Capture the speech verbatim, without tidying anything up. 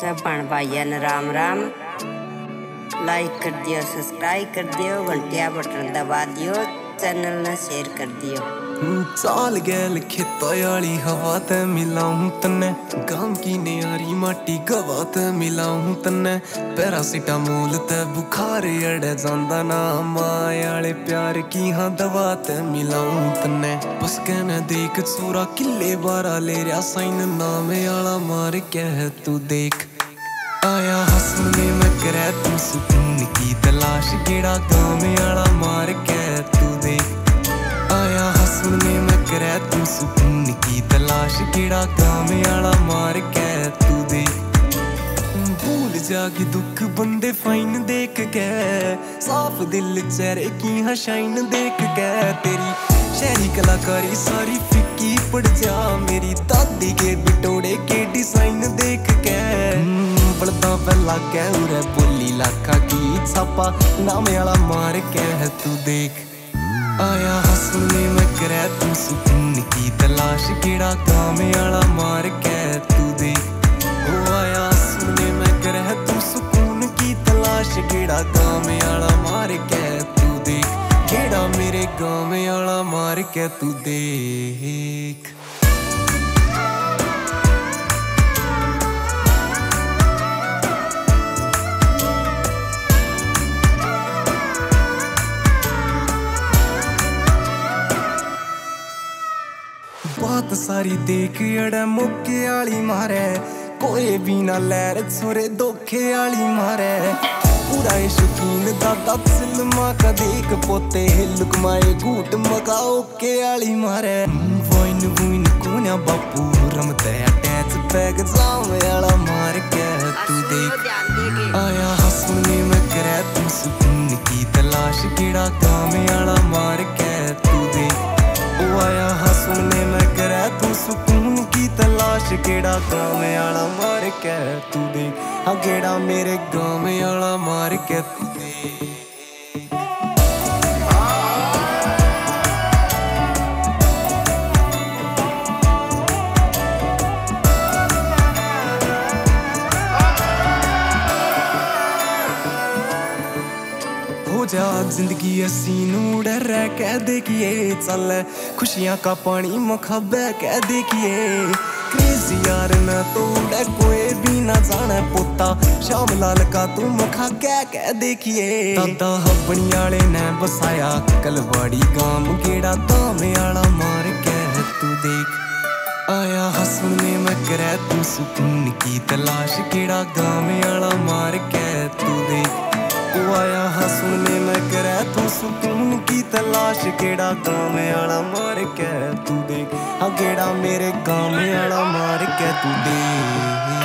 सब भण भाइया ने राम राम। लाइक कर दियो, सब्सक्राइब कर दियो, घंटिया बटन दबा दियो, चैनल ने शेयर कर दियो। चाल गैल खेतायाली हवा ते मिलाऊं तन्ने, गांव की नियारी माटी गवा ते मिलाऊं तन्ने। पैरासिटामोल ते बुखार अड़े जांदा ना, मायाले प्यार की हाँ दवा ते मिलाऊं तन्ने। बस कहने देख सूरा किले बारा ले रहा साइन, नामे आला मार के है तू देख। आया हंसने में करे तू सुकून की तलाश, गेड़ा गाँव आला मार के तू देख। आया हंसने में करे तू सुकून की तलाश, गेड़ा गाँव आला मार के तू देख। भूल जागी दुख बंदे फाइन देख के, साफ दिल चेहरे की हाँ शाइन देख के। तेरी शहरी कलाकारी सारी फिक्की पड़ जा, मेरी दादी के बिटोड़े के डिजाइन देख के। पड़ता पहला कै उरे बोली लाखा की छापा, नाम आला मार के है तू देख। आया हंसने में करे तू सुकून की तलाश, गेड़ा गाँव आला मार के तू देख। ओ आया हंसने में करे तू सुकून की तलाश, गेड़ा गाँव आला मार के तू देख। गेड़ा मेरे गाँव आला मार के तू देख। बात सारी देख अड़े मुक्के आली मारे, कोई भी ना लैर छोरे धोखे आली मारे। पूरा शौकीन दादा सिल्मा का देख पोते, लुकमाए घूट मकाओ के आली मारे। वाइन वुइन कोन्या बापू रमते अटैच बैग जाम आला मार के तू देख। आया हंसने में करे तू सुकून की तलाश, गेड़ा गाँव आला मार के तू देख। ओ आया हंसने में करे तू सुकून की तलाश, गेड़ा गाँव आला मार के तू देख। हाँ गेड़ा मेरे गाँव आला मार के तू देख। हो जा जिंदगी हसीन डर कह देखिए, चल खुशियां का पानी मखा बह कह देखिए। क्रेजी यार न तोड़े कोई भी ना जाने पोता, शाम लाल का तू मखा कह कह देखिए। दादा हबनी आले ने बसाया कलवाड़ी गांव, गेड़ा दाम आला मार के तू देख। आया हंसने में करे तू सुकून की तलाश, गेड़ा गाँव आला मार के तू देख। ओ आया हंसने में करे तू सुकून की तलाश, गेड़ा गाँव आला मार के तू देख। हाँ गेड़ा मेरे गाँव आला मार के तू देख।